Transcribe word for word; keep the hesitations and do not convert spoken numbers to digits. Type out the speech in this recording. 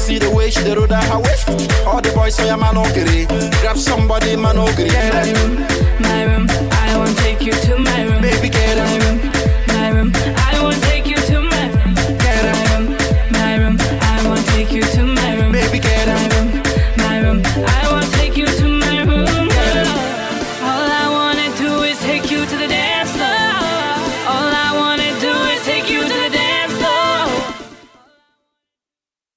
see the way she dey roll that her waist. All the boys say man okay. Grab somebody, man okay. My room, my room,